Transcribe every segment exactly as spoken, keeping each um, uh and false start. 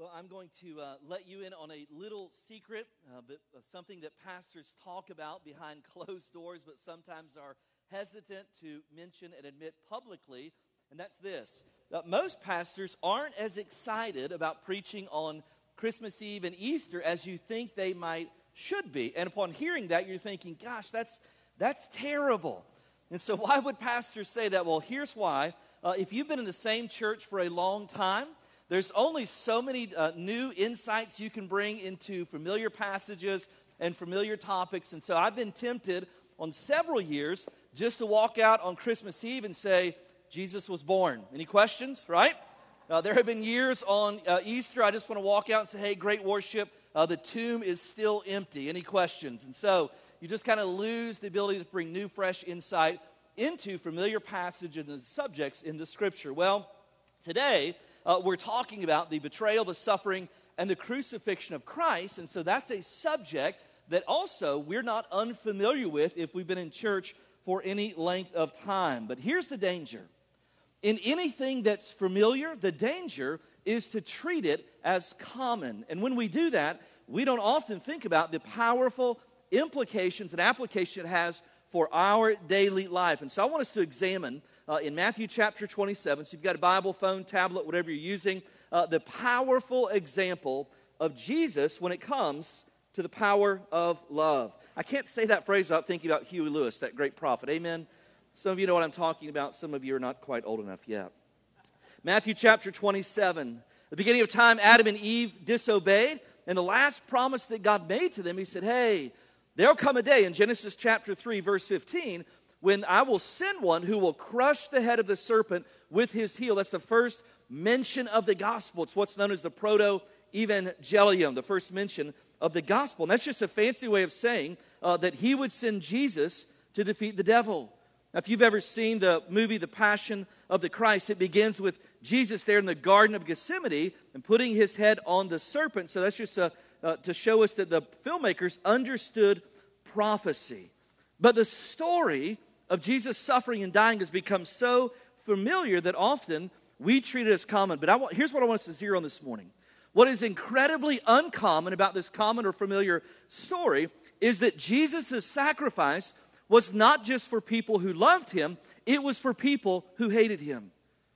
Well, I'm going to uh, let you in on a little secret, uh, but uh, something that pastors talk about behind closed doors, but sometimes are hesitant to mention and admit publicly, and that's this. Uh, most pastors aren't as excited about preaching on Christmas Eve and Easter as you think they might should be. And upon hearing that, you're thinking, gosh, that's, that's terrible. And so why would pastors say that? Well, here's why. Uh, if you've been in the same church for a long time, there's only so many uh, new insights you can bring into familiar passages and familiar topics. And so I've been tempted on several years just to walk out on Christmas Eve and say, Jesus was born. Any questions, right? Uh, there have been years on uh, Easter, I just want to walk out and say, hey, great worship. Uh, the tomb is still empty. Any questions? And so you just kind of lose the ability to bring new, fresh insight into familiar passages and subjects in the Scripture. Well, today, Uh, we're talking about the betrayal, the suffering, and the crucifixion of Christ. And so that's a subject that also we're not unfamiliar with if we've been in church for any length of time. But here's the danger. In anything that's familiar, the danger is to treat it as common. And when we do that, we don't often think about the powerful implications and application it has for our daily life. And so I want us to examine uh, in Matthew chapter twenty-seven, so you've got a Bible, phone, tablet, whatever you're using, uh, the powerful example of Jesus when it comes to the power of love. I can't say that phrase without thinking about Huey Lewis, that great prophet. Amen? Some of you know what I'm talking about. Some of you are not quite old enough yet. Matthew chapter twenty-seven. At the beginning of time, Adam and Eve disobeyed, and the last promise that God made to them, he said, hey, there'll come a day in Genesis chapter three, verse fifteen, when I will send one who will crush the head of the serpent with his heel. That's the first mention of the gospel. It's what's known as the proto-evangelium, the first mention of the gospel. And that's just a fancy way of saying uh, that he would send Jesus to defeat the devil. Now, if you've ever seen the movie The Passion of the Christ, it begins with Jesus there in the Garden of Gethsemane and putting his head on the serpent. So that's just a Uh, to show us that the filmmakers understood prophecy. But the story of Jesus suffering and dying has become so familiar that often we treat it as common. But I want, here's what I want us to zero on this morning. What is incredibly uncommon about this common or familiar story is that Jesus' sacrifice was not just for people who loved him, it was for people who hated him.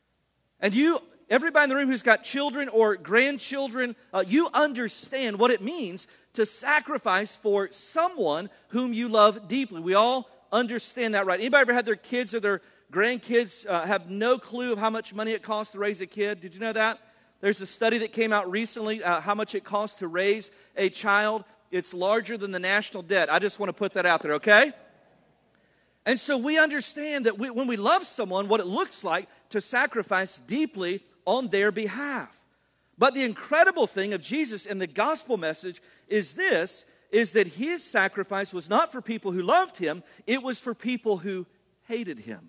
And you... Everybody in the room who's got children or grandchildren, uh, you understand what it means to sacrifice for someone whom you love deeply. We all understand that, right? Anybody ever had their kids or their grandkids uh, have no clue of how much money it costs to raise a kid? Did you know that? There's a study that came out recently, uh, how much it costs to raise a child. It's larger than the national debt. I just want to put that out there, okay? And so we understand that we, when we love someone, what it looks like to sacrifice deeply on their behalf. But the incredible thing of Jesus and the gospel message is this, is that his sacrifice was not for people who loved him, it was for people who hated him.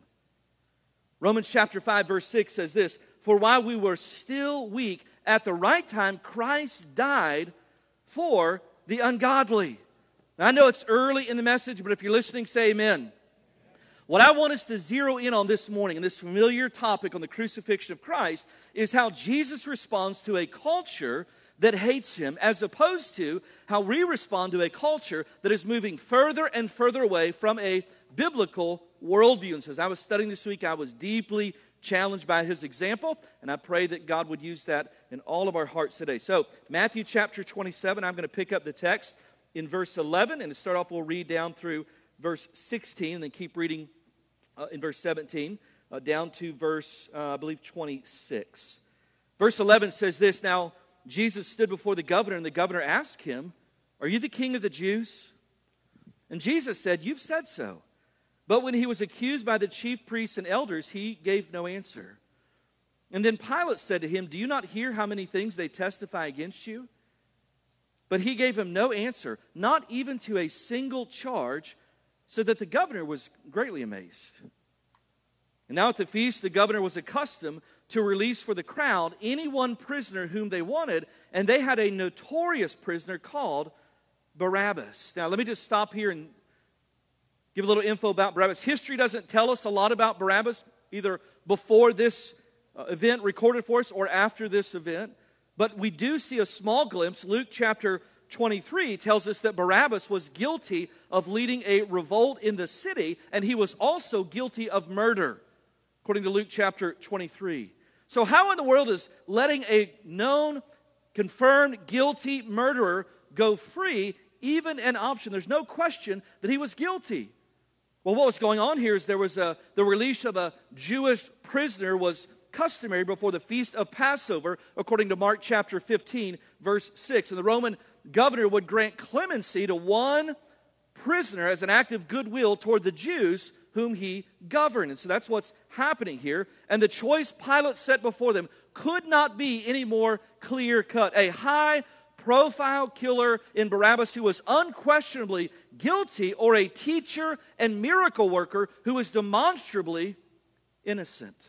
Romans chapter five verse six says this, for while we were still weak, at the right time Christ died for the ungodly. Now, I know it's early in the message, but if you're listening, say amen. What I want us to zero in on this morning, in this familiar topic on the crucifixion of Christ, is how Jesus responds to a culture that hates him, as opposed to how we respond to a culture that is moving further and further away from a biblical worldview. And so as I was studying this week, I was deeply challenged by his example, and I pray that God would use that in all of our hearts today. So, Matthew chapter twenty-seven, I'm going to pick up the text in verse eleven, and to start off, we'll read down through verse sixteen, and then keep reading Uh, in verse seventeen, uh, down to verse, uh, I believe, twenty-six. Verse eleven says this, now Jesus stood before the governor, and the governor asked him, are you the king of the Jews? And Jesus said, you've said so. But when he was accused by the chief priests and elders, he gave no answer. And then Pilate said to him, do you not hear how many things they testify against you? But he gave him no answer, not even to a single charge, so that the governor was greatly amazed. And now at the feast, the governor was accustomed to release for the crowd any one prisoner whom they wanted, and they had a notorious prisoner called Barabbas. Now, let me just stop here and give a little info about Barabbas. History doesn't tell us a lot about Barabbas, either before this uh, event recorded for us or after this event. But we do see a small glimpse. Luke chapter twenty-three tells us that Barabbas was guilty of leading a revolt in the city, and he was also guilty of murder, according to Luke chapter twenty-three. So how in the world is letting a known, confirmed, guilty murderer go free even an option? There's no question that he was guilty. Well, what was going on here is there was a, the release of a Jewish prisoner was customary before the feast of Passover, according to Mark chapter fifteen, verse six. And the Roman governor would grant clemency to one prisoner as an act of goodwill toward the Jews whom he governed. And so that's what's happening here. And the choice Pilate set before them could not be any more clear-cut. A high-profile killer in Barabbas who was unquestionably guilty, or a teacher and miracle worker who was demonstrably innocent.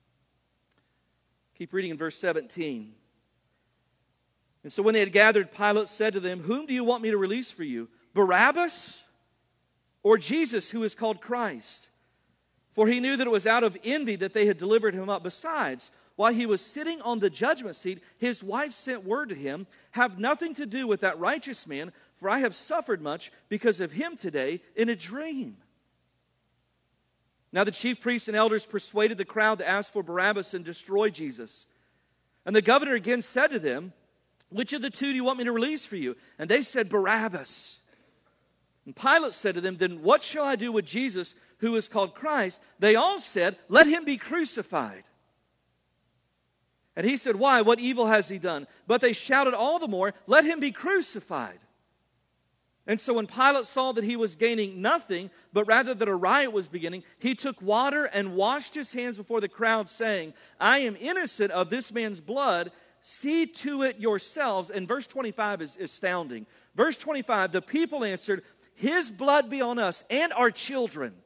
Keep reading in verse seventeen. And so when they had gathered, Pilate said to them, "Whom do you want me to release for you, Barabbas or Jesus, who is called Christ?" For he knew that it was out of envy that they had delivered him up. Besides, while he was sitting on the judgment seat, his wife sent word to him, "Have nothing to do with that righteous man, for I have suffered much because of him today in a dream." Now the chief priests and elders persuaded the crowd to ask for Barabbas and destroy Jesus. And the governor again said to them, "Which of the two do you want me to release for you?" And they said, "Barabbas." And Pilate said to them, "Then what shall I do with Jesus, who is called Christ?" They all said, "Let him be crucified." And he said, "Why? What evil has he done?" But they shouted all the more, "Let him be crucified." And so when Pilate saw that he was gaining nothing, but rather that a riot was beginning, he took water and washed his hands before the crowd, saying, "I am innocent of this man's blood. See to it yourselves." And verse twenty-five is astounding. Verse twenty-five, the people answered, "His blood be on us and our children."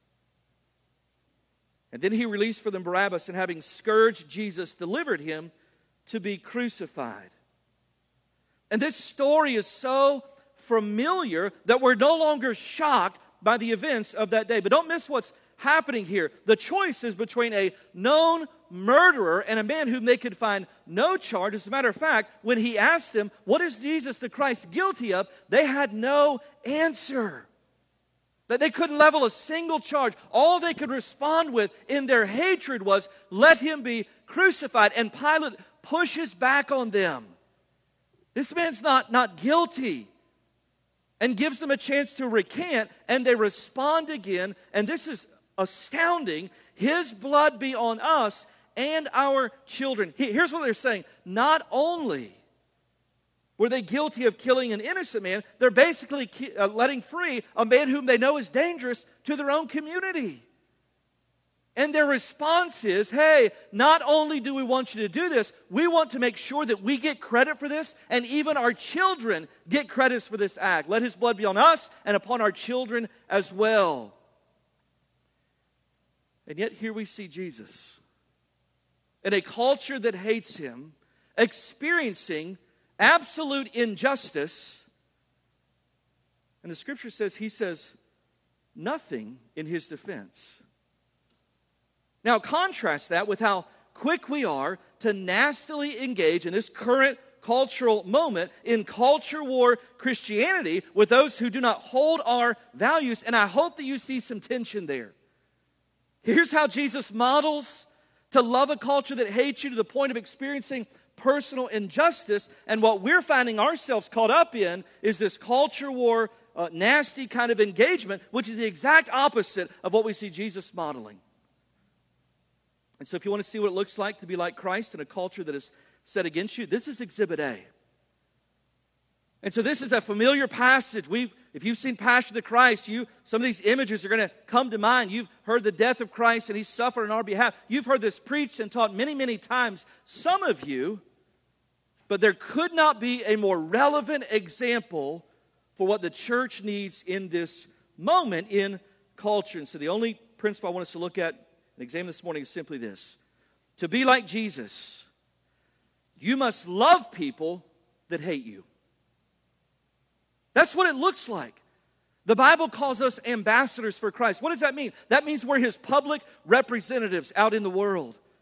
And then he released for them Barabbas, and having scourged Jesus, delivered him to be crucified. And this story is so familiar that we're no longer shocked by the events of that day. But don't miss what's happening here. The choice is between a known murderer and a man whom they could find no charge. As a matter of fact, when he asked them, "What is Jesus the Christ guilty of?" they had no answer. That they couldn't level a single charge. All they could respond with in their hatred was, "Let him be crucified." And Pilate pushes back on them. This man's not, not guilty. And gives them a chance to recant, and they respond again. And this is astounding. "His blood be on us and our children." Here's what they're saying. Not only were they guilty of killing an innocent man, they're basically letting free a man whom they know is dangerous to their own community. And their response is, "Hey, not only do we want you to do this, we want to make sure that we get credit for this, and even our children get credits for this act. Let his blood be on us and upon our children as well." And yet here we see Jesus, in a culture that hates him, experiencing absolute injustice. And the scripture says, he says nothing in his defense. Now contrast that with how quick we are to nastily engage in this current cultural moment in culture war Christianity with those who do not hold our values. And I hope that you see some tension there. Here's how Jesus models to love a culture that hates you to the point of experiencing personal injustice. And what we're finding ourselves caught up in is this culture war, uh, nasty kind of engagement, which is the exact opposite of what we see Jesus modeling. And so if you want to see what it looks like to be like Christ in a culture that is set against you, this is Exhibit A. And so this is a familiar passage. We've, if you've seen Passion of the Christ, you some of these images are going to come to mind. You've heard the death of Christ and he suffered on our behalf. You've heard this preached and taught many, many times. Some of you, but there could not be a more relevant example for what the church needs in this moment in culture. And so the only principle I want us to look at and examine this morning is simply this. To be like Jesus, you must love people that hate you. That's what it looks like. The Bible calls us ambassadors for Christ. What does that mean? That means we're his public representatives out in the world.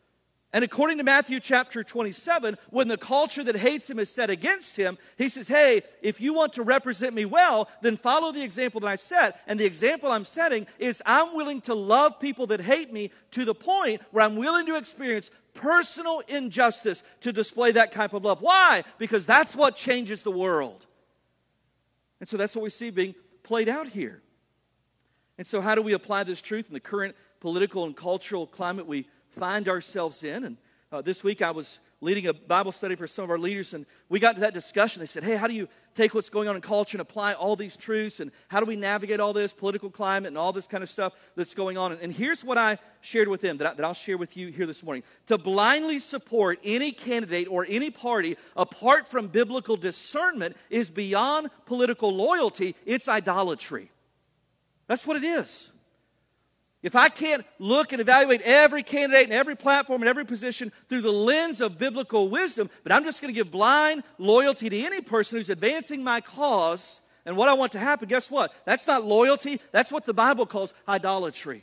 And according to Matthew chapter twenty-seven, when the culture that hates him is set against him, he says, hey, if you want to represent me well, then follow the example that I set. And the example I'm setting is I'm willing to love people that hate me to the point where I'm willing to experience personal injustice to display that type of love. Why? Because that's what changes the world. And so that's what we see being played out here. And so how do we apply this truth in the current political and cultural climate we find ourselves in? And uh, this week I was leading a Bible study for some of our leaders, and we got to that discussion. They said, hey, how do you take what's going on in culture and apply all these truths, and how do we navigate all this political climate and all this kind of stuff that's going on? And, and here's what I shared with them that, I, that I'll share with you here this morning. To blindly support any candidate or any party apart from biblical discernment is beyond political loyalty. It's idolatry. That's what it is. If I can't look and evaluate every candidate and every platform and every position through the lens of biblical wisdom, but I'm just going to give blind loyalty to any person who's advancing my cause and what I want to happen, guess what? That's not loyalty. That's what the Bible calls idolatry.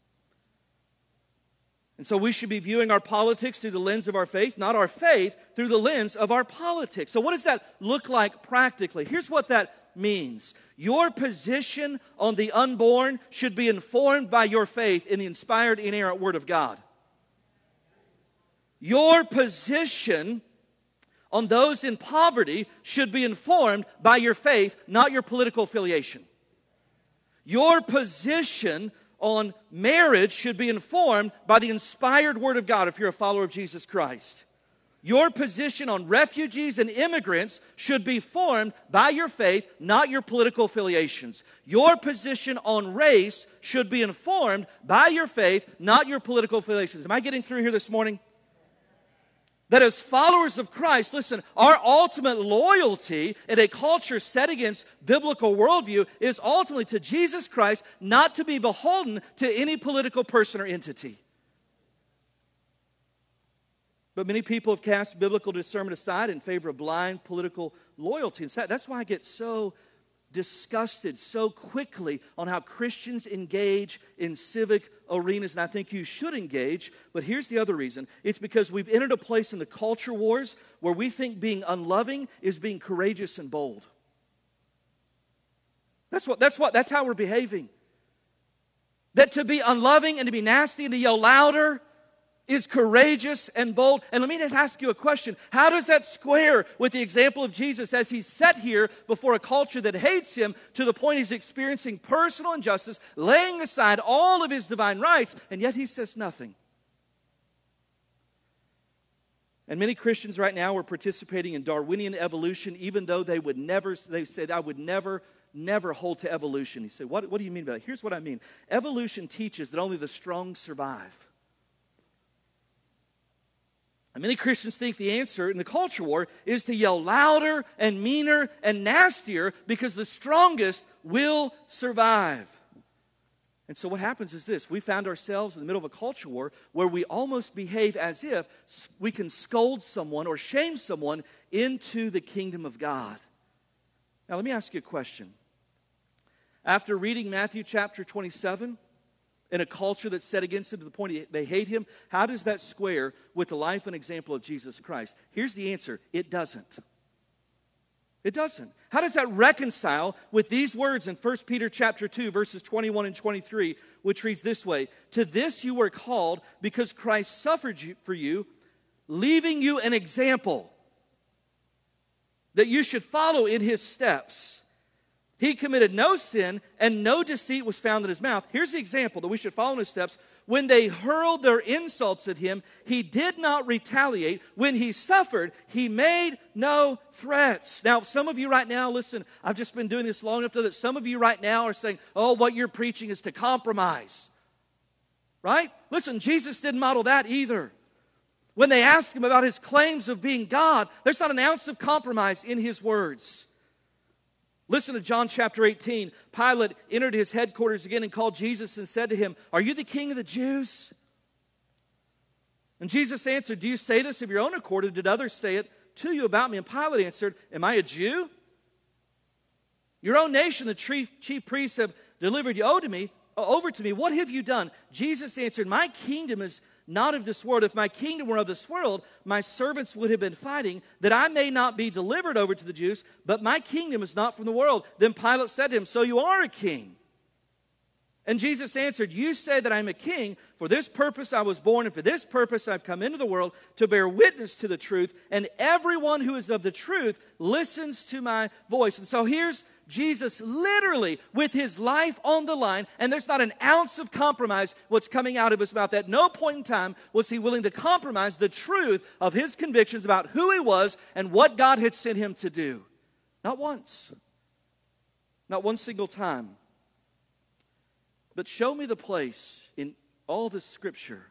And so we should be viewing our politics through the lens of our faith, not our faith through the lens of our politics. So what does that look like practically? Here's what that means. Your position on the unborn should be informed by your faith in the inspired, inerrant Word of God. Your position on those in poverty should be informed by your faith, not your political affiliation. Your position on marriage should be informed by the inspired Word of God if you're a follower of Jesus Christ. Your position on refugees and immigrants should be formed by your faith, not your political affiliations. Your position on race should be informed by your faith, not your political affiliations. Am I getting through here this morning? That as followers of Christ, listen, our ultimate loyalty in a culture set against biblical worldview is ultimately to Jesus Christ, not to be beholden to any political person or entity. But many people have cast biblical discernment aside in favor of blind political loyalty. And that's why I get so disgusted so quickly on how Christians engage in civic arenas, and I think you should engage. But here's the other reason. It's because we've entered a place in the culture wars where we think being unloving is being courageous and bold. That's what, that's what, that's how we're behaving. That to be unloving and to be nasty and to yell louder is courageous and bold. And let me just ask you a question. How does that square with the example of Jesus as he's set here before a culture that hates him to the point he's experiencing personal injustice, laying aside all of his divine rights, and yet he says nothing? And many Christians right now are participating in Darwinian evolution, even though they would never, they said, I would never, never hold to evolution. He said, what, what do you mean by that? Here's what I mean. Evolution teaches that only the strong survive. And many Christians think the answer in the culture war is to yell louder and meaner and nastier because the strongest will survive. And so what happens is this. We found ourselves in the middle of a culture war where we almost behave as if we can scold someone or shame someone into the kingdom of God. Now let me ask you a question. After reading Matthew chapter twenty-seven, in a culture that's set against him to the point they hate him, how does that square with the life and example of Jesus Christ? Here's the answer. It doesn't. It doesn't. How does that reconcile with these words in First Peter chapter two, verses twenty-one and twenty-three, which reads this way, to this you were called because Christ suffered for you, leaving you an example that you should follow in his steps. He committed no sin, and no deceit was found in his mouth. Here's the example that we should follow in his steps. When they hurled their insults at him, he did not retaliate. When he suffered, he made no threats. Now, some of you right now, listen, I've just been doing this long enough that some of you right now are saying, oh, what you're preaching is to compromise. Right? Listen, Jesus didn't model that either. When they asked him about his claims of being God, there's not an ounce of compromise in his words. Listen to John chapter eighteen. Pilate entered his headquarters again and called Jesus and said to him, are you the king of the Jews? And Jesus answered, do you say this of your own accord, or did others say it to you about me? And Pilate answered, am I a Jew? Your own nation, the chief, chief priests have delivered you over to me. Over to me. What have you done? Jesus answered, my kingdom is not of this world. If my kingdom were of this world, my servants would have been fighting, that I may not be delivered over to the Jews, but my kingdom is not from the world. Then Pilate said to him, so you are a king. And Jesus answered, you say that I'm a king. For this purpose I was born, and for this purpose I've come into the world, to bear witness to the truth. And everyone who is of the truth listens to my voice. And so here's Jesus literally with his life on the line, and there's not an ounce of compromise what's coming out of his mouth. At no point in time was he willing to compromise the truth of his convictions about who he was and what God had sent him to do. Not once. Not one single time. But show me the place in all the Scripture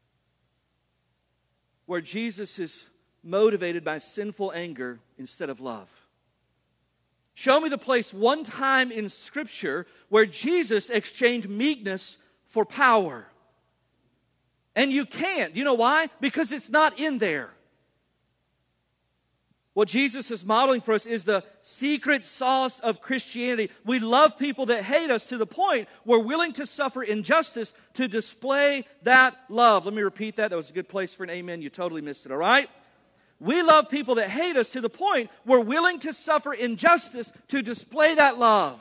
where Jesus is motivated by sinful anger instead of love. Show me the place one time in Scripture where Jesus exchanged meekness for power. And you can't. Do you know why? Because it's not in there. What Jesus is modeling for us is the secret sauce of Christianity. We love people that hate us to the point we're willing to suffer injustice to display that love. Let me repeat that. That was a good place for an amen. You totally missed it, all right? We love people that hate us to the point we're willing to suffer injustice to display that love.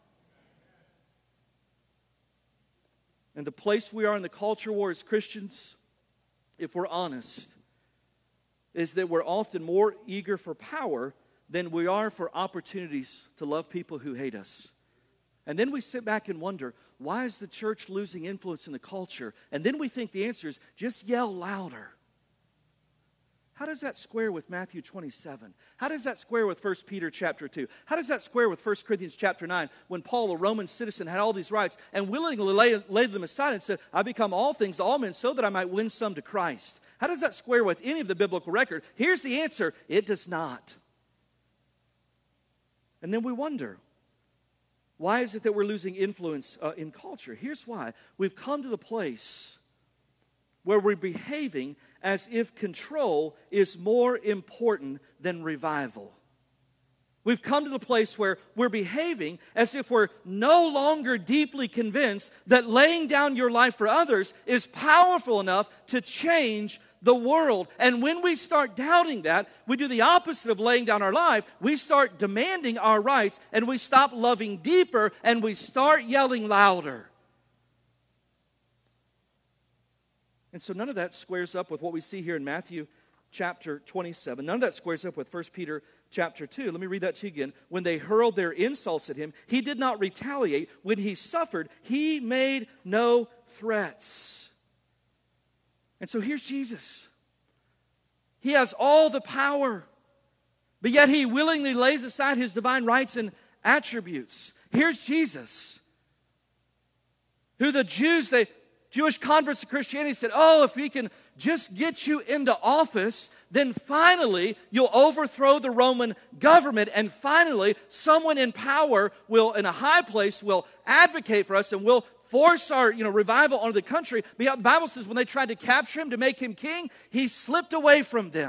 And the place we are in the culture war as Christians, if we're honest, is that we're often more eager for power than we are for opportunities to love people who hate us. And then we sit back and wonder, why is the church losing influence in the culture? And then we think the answer is, just yell louder. How does that square with Matthew twenty-seven? How does that square with First Peter chapter two? How does that square with First Corinthians chapter nine, when Paul, a Roman citizen, had all these rights and willingly laid, laid them aside and said, I become all things to all men so that I might win some to Christ? How does that square with any of the biblical record? Here's the answer. It does not. And then we wonder, why is it that we're losing influence uh, in culture? Here's why. We've come to the place where we're behaving as if control is more important than revival. We've come to the place where we're behaving as if we're no longer deeply convinced that laying down your life for others is powerful enough to change the world. And when we start doubting that, we do the opposite of laying down our life. We start demanding our rights, and we stop loving deeper, and we start yelling louder. And so none of that squares up with what we see here in Matthew chapter twenty-seven. None of that squares up with First Peter chapter two. Let me read that to you again. When they hurled their insults at him, he did not retaliate. When he suffered, he made no threats. And so here's Jesus. He has all the power, but yet he willingly lays aside his divine rights and attributes. Here's Jesus, who the Jews, they Jewish converts to Christianity said, oh, if we can just get you into office, then finally you'll overthrow the Roman government, and finally someone in power will, in a high place, will advocate for us, and will force our you know, revival onto the country. But the Bible says when they tried to capture him to make him king, he slipped away from them.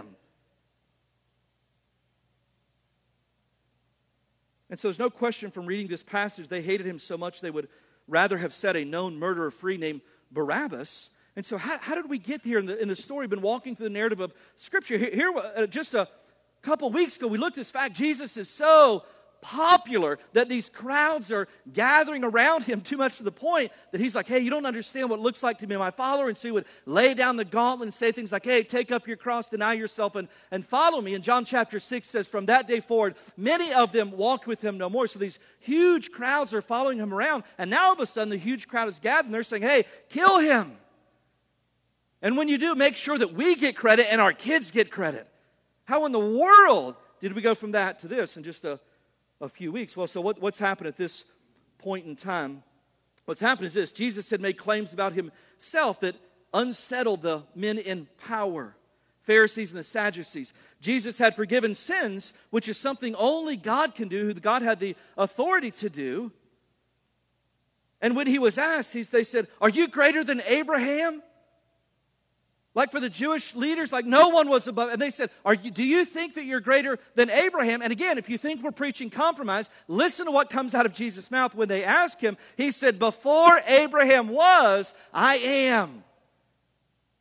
And so there's no question from reading this passage, they hated him so much they would rather have set a known murderer free named Barabbas. And so how, how did we get here in the, in the story? We've been walking through the narrative of Scripture. Here, here uh, just a couple weeks ago, we looked at this fact. Jesus is so popular that these crowds are gathering around him, too much to the point that he's like, hey, you don't understand what it looks like to be my follower. And so he would lay down the gauntlet and say things like, hey, take up your cross, deny yourself, and, and follow me. And John chapter six says, from that day forward, many of them walked with him no more. So these huge crowds are following him around. And now all of a sudden, the huge crowd is gathered, and they're saying, hey, kill him. And when you do, make sure that we get credit and our kids get credit. How in the world did we go from that to this in just a a few weeks? Well, so what, what's happened at this point in time? What's happened is this. Jesus had made claims about himself that unsettled the men in power, Pharisees and the Sadducees. Jesus had forgiven sins, which is something only God can do, who God had the authority to do. And when he was asked, he, they said, are you greater than Abraham? Like for the Jewish leaders, like no one was above. And they said, Are you, do you think that you're greater than Abraham? And again, if you think we're preaching compromise, listen to what comes out of Jesus' mouth when they ask him. He said, before Abraham was, I am.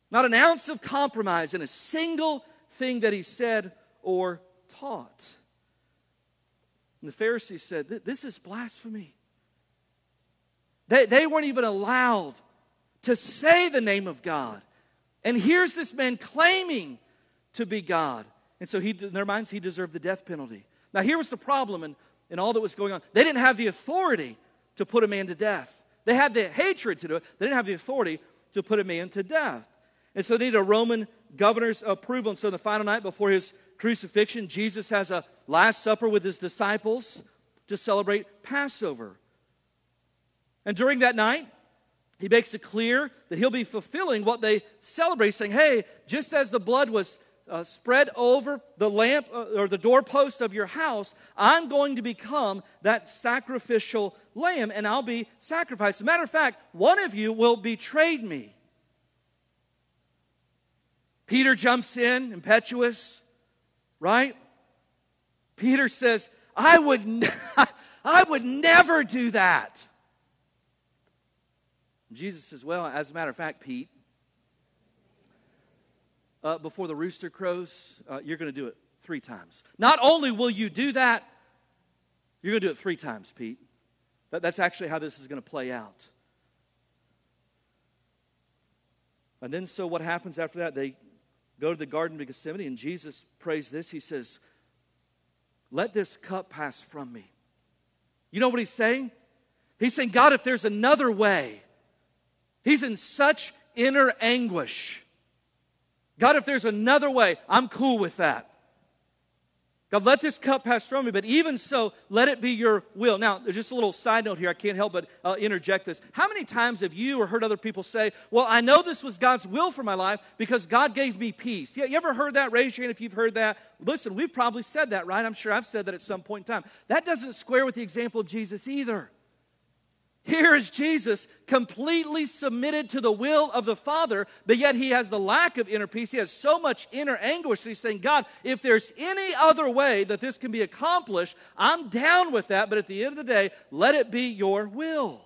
Not an ounce of compromise in a single thing that he said or taught. And the Pharisees said, this is blasphemy. They, they weren't even allowed to say the name of God. And here's this man claiming to be God. And so he, in their minds, he deserved the death penalty. Now here was the problem in, in all that was going on. They didn't have the authority to put a man to death. They had the hatred to do it. They didn't have the authority to put a man to death. And so they needed a Roman governor's approval. And so the final night before his crucifixion, Jesus has a Last Supper with his disciples to celebrate Passover. And during that night, he makes it clear that he'll be fulfilling what they celebrate, saying, hey, just as the blood was uh, spread over the lamp uh, or the doorpost of your house, I'm going to become that sacrificial lamb, and I'll be sacrificed. As a matter of fact, one of you will betray me. Peter jumps in, impetuous, right? Peter says, I would, ne- I would never do that. Jesus says, well, as a matter of fact, Pete, uh, before the rooster crows, uh, you're going to do it three times. Not only will you do that, you're going to do it three times, Pete. That, that's actually how this is going to play out. And then so what happens after that? They go to the Garden of Gethsemane, and Jesus prays this. He says, let this cup pass from me. You know what he's saying? He's saying, God, if there's another way. He's in such inner anguish. God, if there's another way, I'm cool with that. God, let this cup pass from me, but even so, let it be your will. Now, there's just a little side note here. I can't help but uh, interject this. How many times have you or heard other people say, well, I know this was God's will for my life because God gave me peace? Yeah, you ever heard that? Raise your hand if you've heard that. Listen, we've probably said that, right? I'm sure I've said that at some point in time. That doesn't square with the example of Jesus either. Here is Jesus completely submitted to the will of the Father, but yet he has the lack of inner peace. He has so much inner anguish that he's saying, God, if there's any other way that this can be accomplished, I'm down with that, but at the end of the day, let it be your will.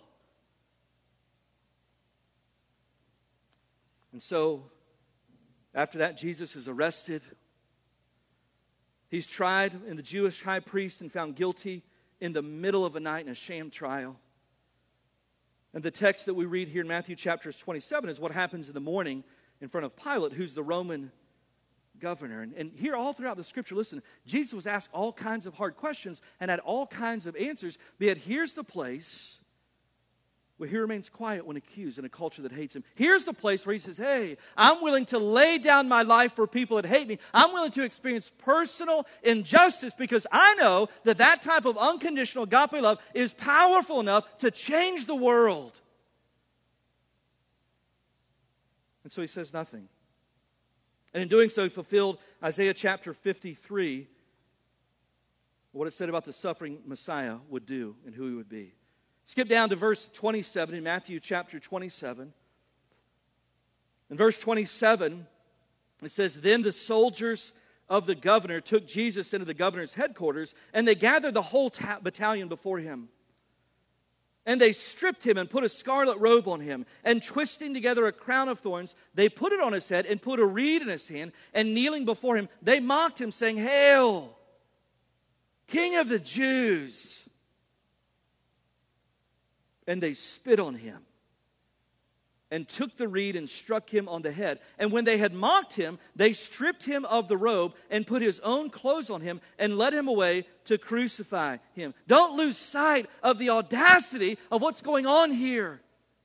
And so, after that, Jesus is arrested. He's tried in the Jewish high priest and found guilty in the middle of a night in a sham trial. And the text that we read here in Matthew chapter twenty-seven is what happens in the morning in front of Pilate, who's the Roman governor. And, and here all throughout the scripture, listen, Jesus was asked all kinds of hard questions and had all kinds of answers. But yet here's the place where he remains quiet when accused in a culture that hates him. Here's the place where he says, hey, I'm willing to lay down my life for people that hate me. I'm willing to experience personal injustice because I know that that type of unconditional agape love is powerful enough to change the world. And so he says nothing. And in doing so, he fulfilled Isaiah chapter fifty-three, what it said about the suffering Messiah would do and who he would be. Skip down to verse twenty-seven in Matthew chapter twenty-seven. In verse twenty-seven, it says, then the soldiers of the governor took Jesus into the governor's headquarters, and they gathered the whole ta- battalion before him. And they stripped him and put a scarlet robe on him, and twisting together a crown of thorns, they put it on his head and put a reed in his hand, and kneeling before him, they mocked him, saying, Hail, King of the Jews! And they spit on him and took the reed and struck him on the head. And when they had mocked him, they stripped him of the robe and put his own clothes on him and led him away to crucify him. Don't lose sight of the audacity of what's going on here.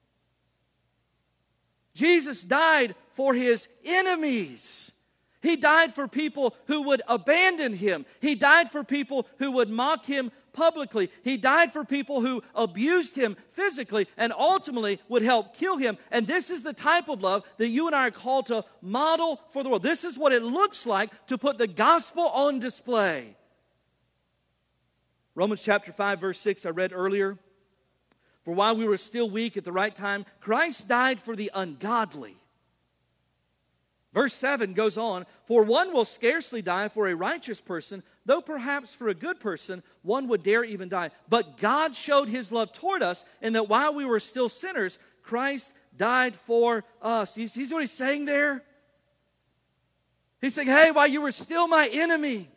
Jesus died for his enemies. He died for people who would abandon him. He died for people who would mock him publicly. He died for people who abused him physically and ultimately would help kill him. And this is the type of love that you and I are called to model for the world. This is what it looks like to put the gospel on display. Romans chapter five, verse six, I read earlier. For while we were still weak at the right time, Christ died for the ungodly. Verse seven goes on, for one will scarcely die for a righteous person, though perhaps for a good person one would dare even die. But God showed his love toward us in that while we were still sinners, Christ died for us. You see what he's saying there? He's saying, hey, while you were still my enemy.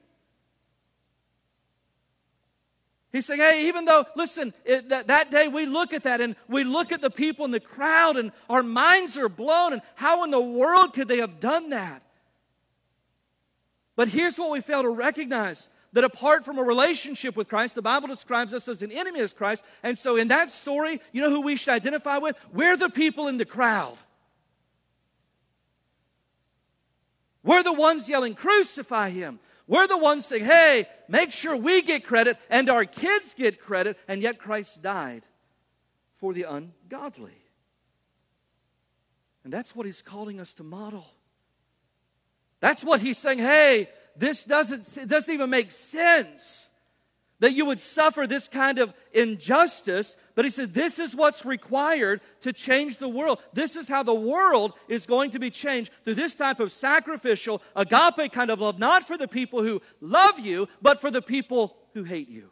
He's saying, hey, even though, listen, it, that, that day we look at that and we look at the people in the crowd and our minds are blown. And how in the world could they have done that? But here's what we fail to recognize. That apart from a relationship with Christ, the Bible describes us as an enemy of Christ. And so in that story, you know who we should identify with? We're the people in the crowd. We're the ones yelling, crucify him. We're the ones saying, hey, make sure we get credit and our kids get credit. And yet Christ died for the ungodly. And that's what he's calling us to model. That's what he's saying, hey, this doesn't, it doesn't even make sense that you would suffer this kind of injustice. But he said, this is what's required to change the world. This is how the world is going to be changed through this type of sacrificial, agape kind of love, not for the people who love you, but for the people who hate you.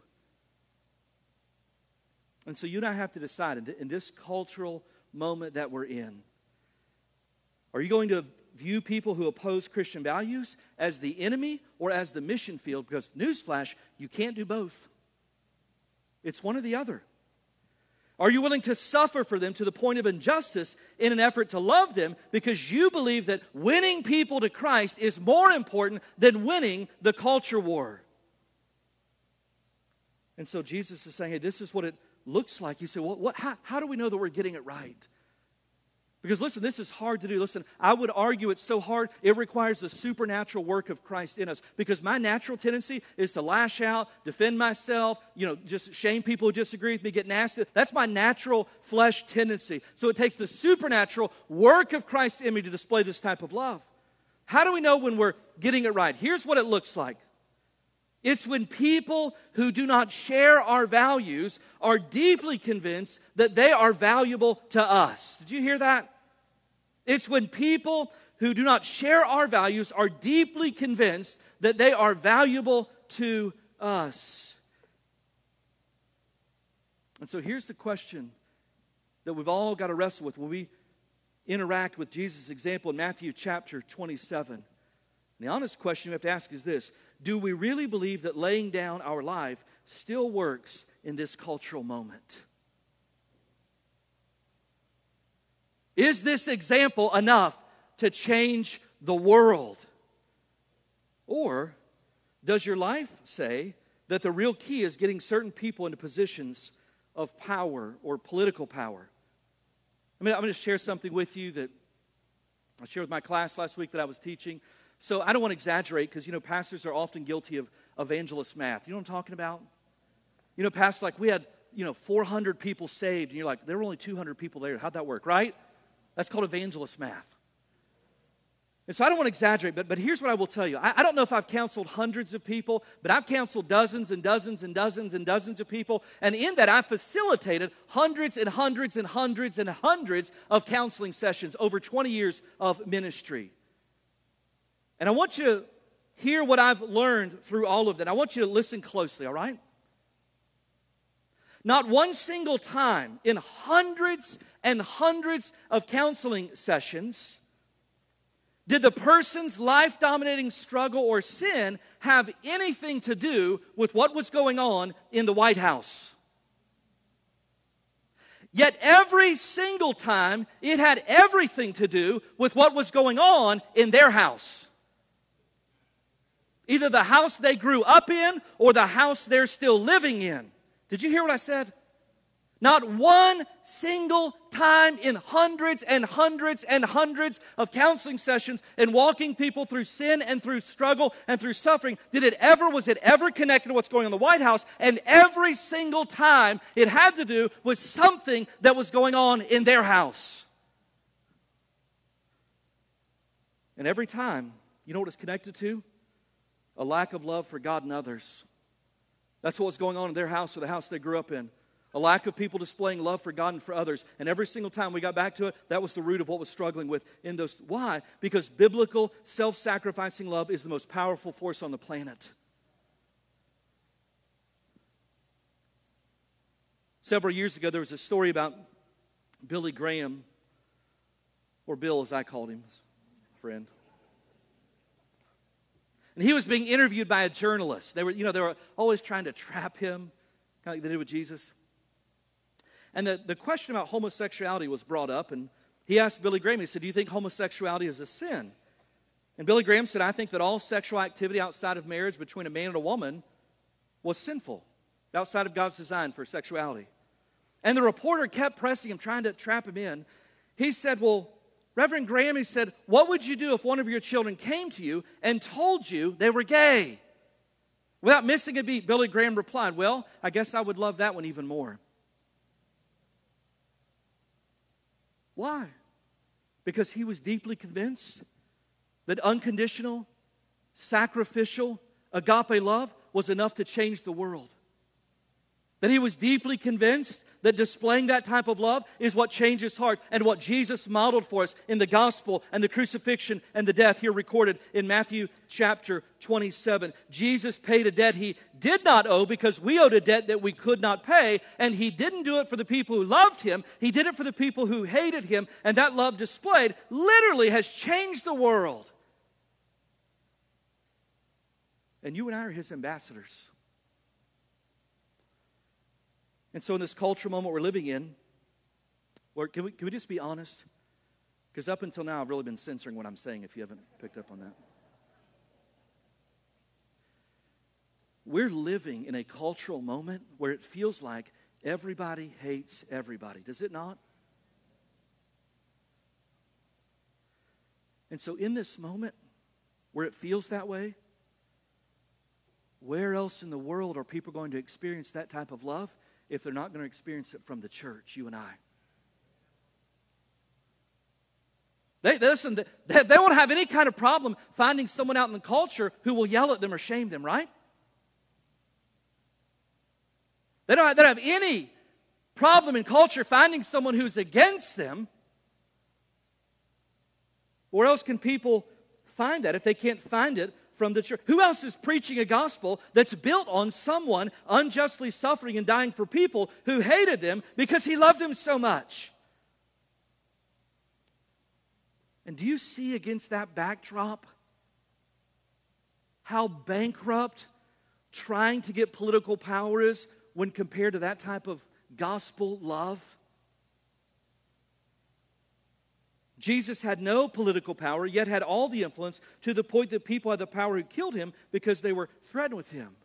And so you and I have to decide in this cultural moment that we're in, are you going to view people who oppose Christian values as the enemy or as the mission field? Because, newsflash, you can't do both. It's one or the other. Are you willing to suffer for them to the point of injustice in an effort to love them because you believe that winning people to Christ is more important than winning the culture war? And so Jesus is saying, hey, this is what it looks like. You say, well, what, how, how do we know that we're getting it right? Because listen, this is hard to do. Listen, I would argue it's so hard, it requires the supernatural work of Christ in us. Because my natural tendency is to lash out, defend myself, you know, just shame people who disagree with me, get nasty. That's my natural flesh tendency. So it takes the supernatural work of Christ in me to display this type of love. How do we know when we're getting it right? Here's what it looks like. It's when people who do not share our values are deeply convinced that they are valuable to us. Did you hear that? It's when people who do not share our values are deeply convinced that they are valuable to us. And so here's the question that we've all got to wrestle with when we interact with Jesus' example in Matthew chapter twenty-seven. And the honest question we have to ask is this: do we really believe that laying down our life still works in this cultural moment? Is this example enough to change the world? Or does your life say that the real key is getting certain people into positions of power or political power? I mean, I'm going to share something with you that I shared with my class last week that I was teaching. So I don't want to exaggerate because, you know, pastors are often guilty of evangelist math. You know what I'm talking about? You know, pastors, like we had, you know, four hundred people saved. And you're like, there were only two hundred people there. How'd that work, right? That's called evangelist math. And so I don't want to exaggerate, but, but here's what I will tell you. I, I don't know if I've counseled hundreds of people, but I've counseled dozens and dozens and dozens and dozens of people. And in that, I've facilitated hundreds and hundreds and hundreds and hundreds of counseling sessions over twenty years of ministry. And I want you to hear what I've learned through all of that. I want you to listen closely, all right? Not one single time in hundreds and hundreds of counseling sessions did the person's life-dominating struggle or sin have anything to do with what was going on in the White House. Yet every single time, it had everything to do with what was going on in their house. Either the house they grew up in or the house they're still living in. Did you hear what I said? Not one single time in hundreds and hundreds and hundreds of counseling sessions and walking people through sin and through struggle and through suffering did it ever, was it ever connected to what's going on in the White House. And every single time it had to do with something that was going on in their house. And every time, you know what it's connected to? A lack of love for God and others. That's what was going on in their house or the house they grew up in. A lack of people displaying love for God and for others. And every single time we got back to it, that was the root of what was struggling with in those. Why? Because biblical, self-sacrificing love is the most powerful force on the planet. Several years ago, there was a story about Billy Graham or Bill as I called him, friend. And he was being interviewed by a journalist. They were, you know, they were always trying to trap him, kind of like they did with Jesus. And the, the question about homosexuality was brought up, and he asked Billy Graham, he said, do you think homosexuality is a sin? And Billy Graham said, I think that all sexual activity outside of marriage between a man and a woman was sinful, outside of God's design for sexuality. And the reporter kept pressing him, trying to trap him in. He said, well, Reverend Graham, he said, what would you do if one of your children came to you and told you they were gay? Without missing a beat, Billy Graham replied, well, I guess I would love that one even more. Why? Because he was deeply convinced that unconditional, sacrificial, agape love was enough to change the world. That he was deeply convinced that displaying that type of love is what changes heart and what Jesus modeled for us in the gospel and the crucifixion and the death here recorded in Matthew chapter twenty-seven. Jesus paid a debt he did not owe because we owed a debt that we could not pay, and he didn't do it for the people who loved him. He did it for the people who hated him, and that love displayed literally has changed the world. And you and I are his ambassadors. And so in this cultural moment we're living in, where, can we, can we just be honest? Because up until now I've really been censoring what I'm saying if you haven't picked up on that. We're living in a cultural moment where it feels like everybody hates everybody. Does it not? And so in this moment where it feels that way, where else in the world are people going to experience that type of love if they're not going to experience it from the church, you and I? They, they listen, they, they won't have any kind of problem finding someone out in the culture who will yell at them or shame them, right? They don't, have, they don't have any problem in culture finding someone who's against them. Where else can people find that if they can't find it from the church? Who else is preaching a gospel that's built on someone unjustly suffering and dying for people who hated them because he loved them so much? And do you see against that backdrop how bankrupt trying to get political power is when compared to that type of gospel love? Jesus had no political power, yet had all the influence, to the point that people had the power who killed him because they were threatened with him.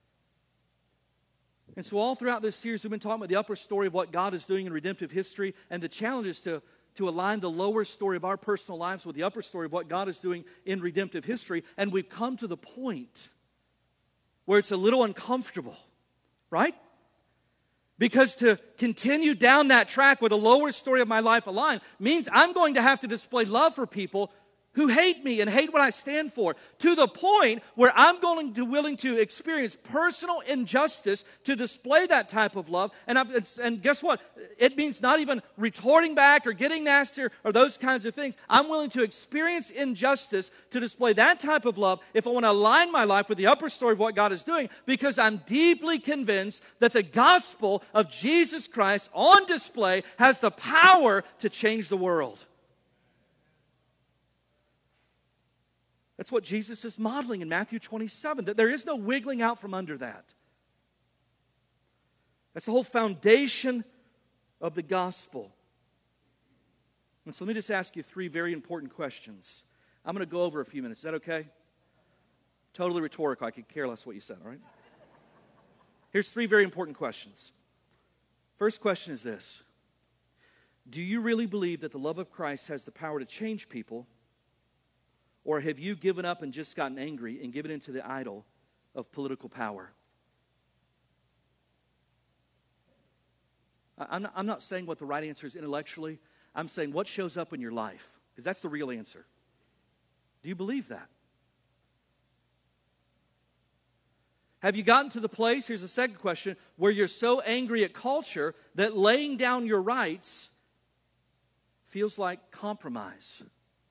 And so all throughout this series, we've been talking about the upper story of what God is doing in redemptive history, and the challenge is to, to align the lower story of our personal lives with the upper story of what God is doing in redemptive history. And we've come to the point where it's a little uncomfortable, right? Because to continue down that track where the lower story of my life aligned means I'm going to have to display love for people who hate me and hate what I stand for, to the point where I'm going to willing to experience personal injustice to display that type of love. And, I've, it's, and guess what? It means not even retorting back or getting nastier or those kinds of things. I'm willing to experience injustice to display that type of love if I want to align my life with the upper story of what God is doing, because I'm deeply convinced that the gospel of Jesus Christ on display has the power to change the world. That's what Jesus is modeling in Matthew twenty-seven, that there is no wiggling out from under that. That's the whole foundation of the gospel. And so let me just ask you three very important questions. I'm going to go over a few minutes. Is that okay? Totally rhetorical. I could care less what you said, all right? Here's three very important questions. First question is this: do you really believe that the love of Christ has the power to change people? Or have you given up and just gotten angry and given into the idol of political power? I'm not, I'm not saying what the right answer is intellectually. I'm saying what shows up in your life, because that's the real answer. Do you believe that? Have you gotten to the place, here's the second question, where you're so angry at culture that laying down your rights feels like compromise?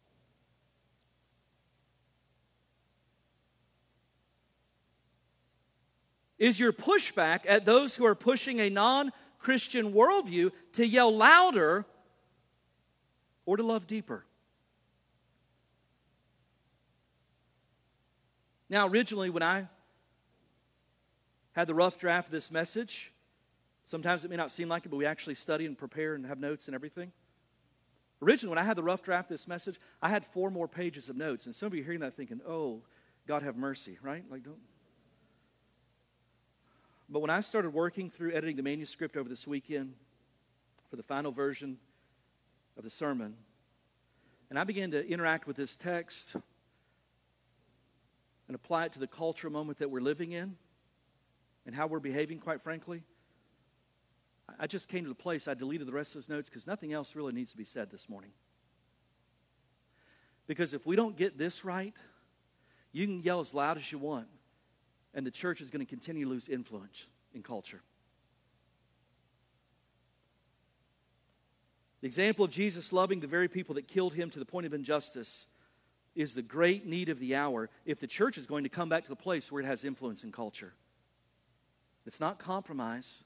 Is your pushback at those who are pushing a non-Christian worldview to yell louder or to love deeper? Now, originally, when I had the rough draft of this message, sometimes it may not seem like it, but we actually study and prepare and have notes and everything. Originally, when I had the rough draft of this message, I had four more pages of notes. And some of you are hearing that thinking, oh, God have mercy, right? Like, don't. But when I started working through editing the manuscript over this weekend for the final version of the sermon, and I began to interact with this text and apply it to the cultural moment that we're living in and how we're behaving, quite frankly, I just came to the place I deleted the rest of those notes because nothing else really needs to be said this morning. Because if we don't get this right, you can yell as loud as you want, and the church is going to continue to lose influence in culture. The example of Jesus loving the very people that killed him to the point of injustice is the great need of the hour if the church is going to come back to the place where it has influence in culture. It's not compromise.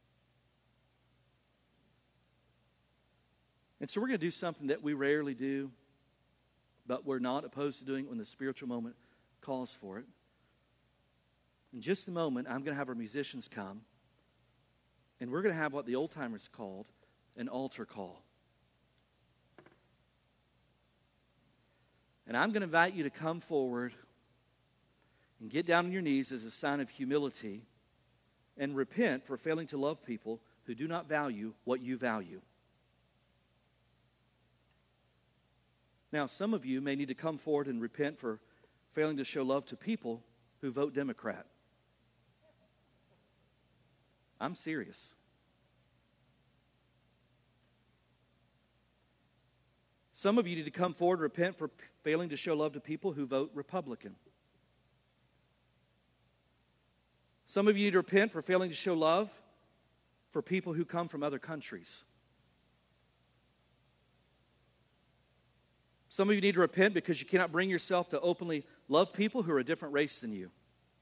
And so we're going to do something that we rarely do, but we're not opposed to doing it when the spiritual moment calls for it. In just a moment, I'm going to have our musicians come, and we're going to have what the old-timers called an altar call. And I'm going to invite you to come forward and get down on your knees as a sign of humility and repent for failing to love people who do not value what you value. Now, some of you may need to come forward and repent for failing to show love to people who vote Democrat. I'm serious. Some of you need to come forward and repent for p- failing to show love to people who vote Republican. Some of you need to repent for failing to show love for people who come from other countries. Some of you need to repent because you cannot bring yourself to openly love people who are a different race than you.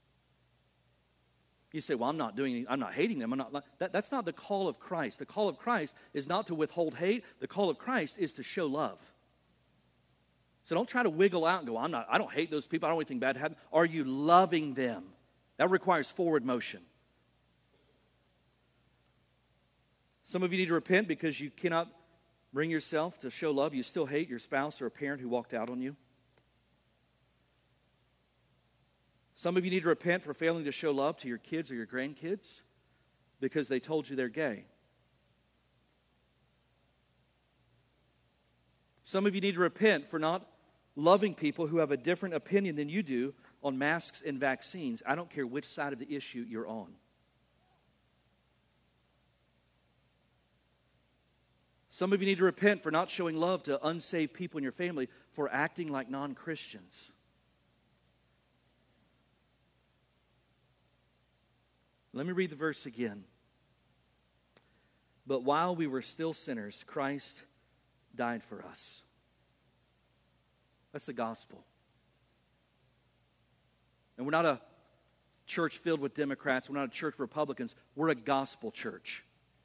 You say, well, I'm not doing any, I'm not hating them. I'm not. That, that's not the call of Christ. The call of Christ is not to withhold hate. The call of Christ is to show love. So don't try to wiggle out and go, I'm not, I don't hate those people. I don't want anything bad to happen. Are you loving them? That requires forward motion. Some of you need to repent because you cannot bring yourself to show love. You still hate your spouse or a parent who walked out on you. Some of you need to repent for failing to show love to your kids or your grandkids because they told you they're gay. Some of you need to repent for not loving people who have a different opinion than you do on masks and vaccines. I don't care which side of the issue you're on. Some of you need to repent for not showing love to unsaved people in your family for acting like non-Christians. Let me read the verse again. But while we were still sinners, Christ died for us. That's the gospel. And we're not a church filled with Democrats. We're not a church of Republicans. We're a gospel church.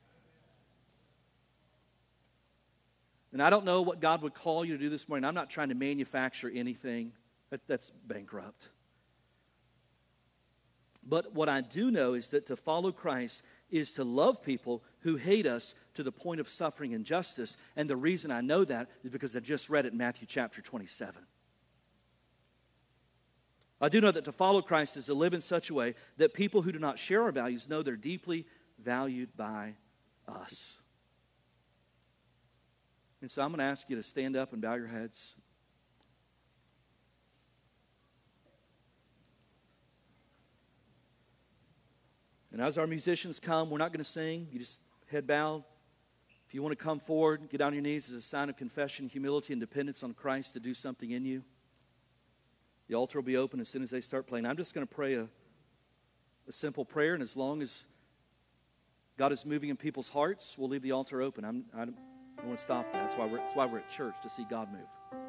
And I don't know what God would call you to do this morning. I'm not trying to manufacture anything. That, that's bankrupt. But what I do know is that to follow Christ is to love people who hate us to the point of suffering and injustice. And the reason I know that is because I just read it in Matthew chapter twenty-seven. I do know that to follow Christ is to live in such a way that people who do not share our values know they're deeply valued by us. And so I'm going to ask you to stand up and bow your heads. And as our musicians come, we're not going to sing. You just head bowed. If you want to come forward, get on your knees as a sign of confession, humility, and dependence on Christ to do something in you. The altar will be open as soon as they start playing. I'm just going to pray a, a simple prayer, and as long as God is moving in people's hearts, we'll leave the altar open. I'm, I don't want to stop that. That's why we're, that's why we're at church, to see God move.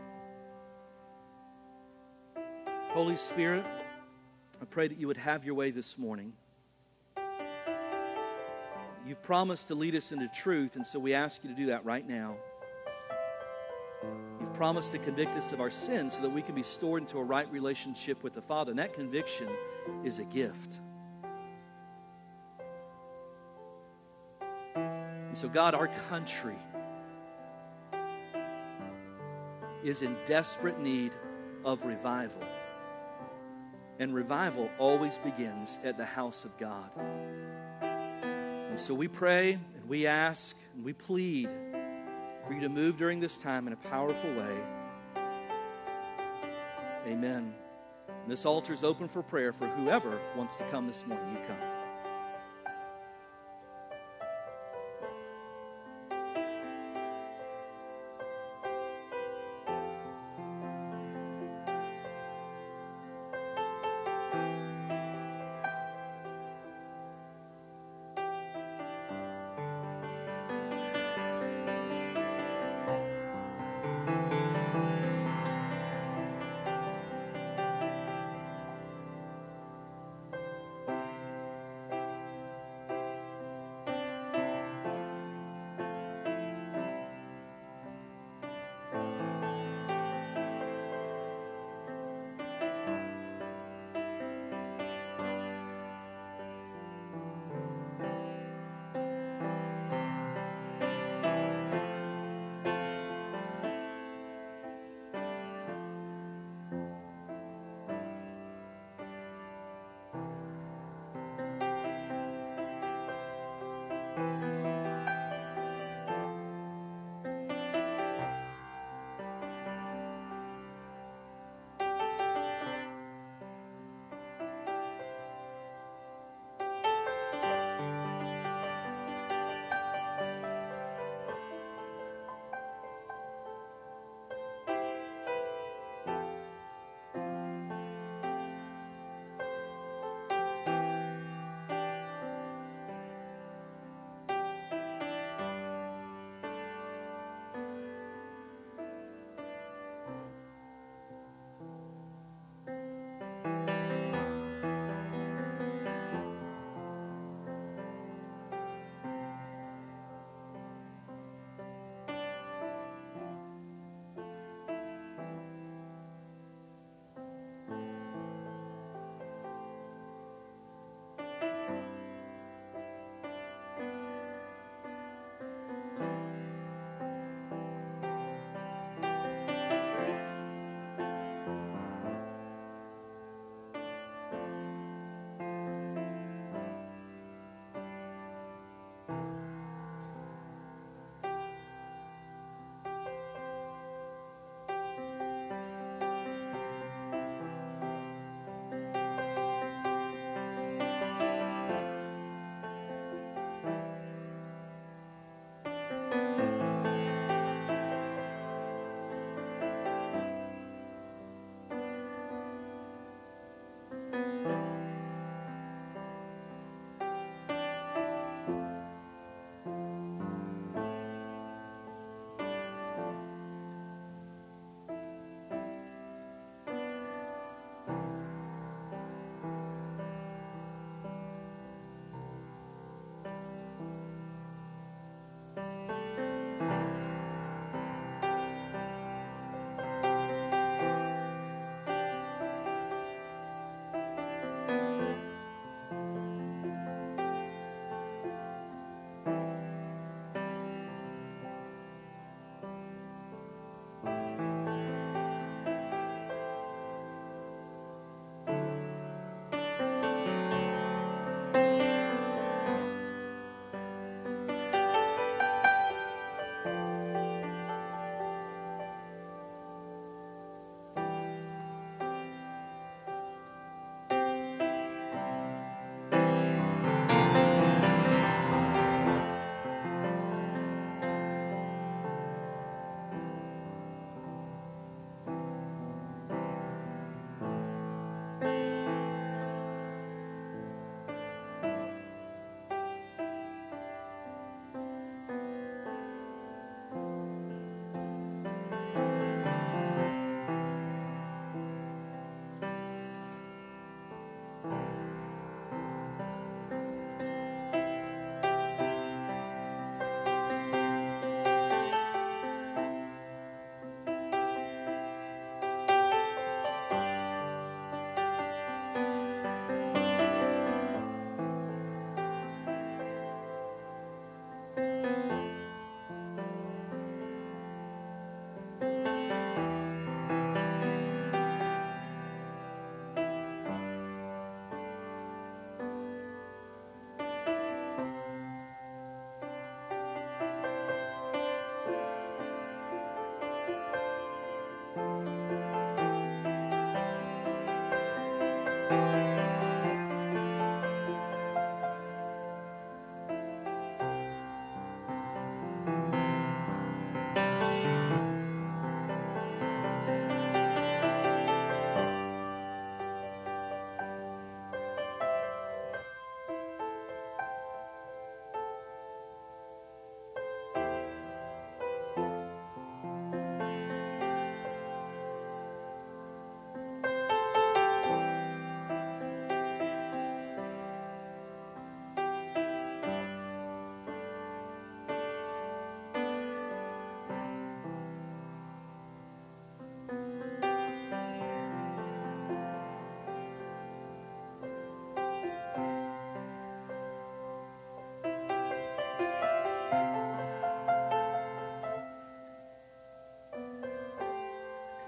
Holy Spirit, I pray that you would have your way this morning. You've promised to lead us into truth, and so we ask you to do that right now. promised to convict us of our sins so that we can be stored into a right relationship with the Father. And that conviction is a gift. And so, God, our country is in desperate need of revival. And revival always begins at the house of God. And so we pray and we ask and we plead for you to move during this time in a powerful way. Amen. And this altar is open for prayer for whoever wants to come this morning. You come.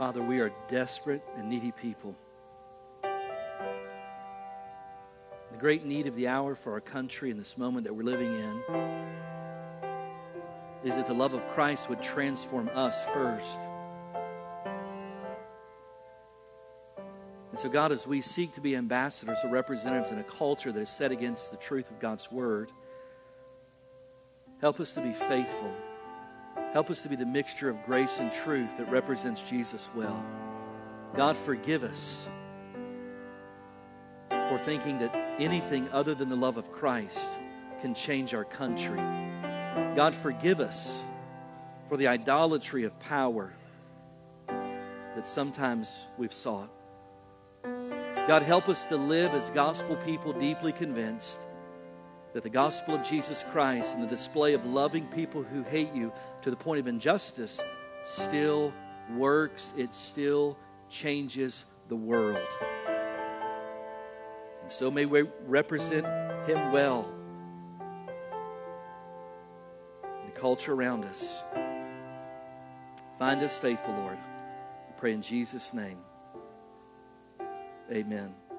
Father, we are desperate and needy people. The great need of the hour for our country in this moment that we're living in is that the love of Christ would transform us first. And so, God, as we seek to be ambassadors or representatives in a culture that is set against the truth of God's word, help us to be faithful. Help us to be the mixture of grace and truth that represents Jesus well. God, forgive us for thinking that anything other than the love of Christ can change our country. God, forgive us for the idolatry of power that sometimes we've sought. God, help us to live as gospel people, deeply convinced that the gospel of Jesus Christ and the display of loving people who hate you to the point of injustice still works. It still changes the world. And so may we represent him well in the culture around us. Find us faithful, Lord. We pray in Jesus' name. Amen.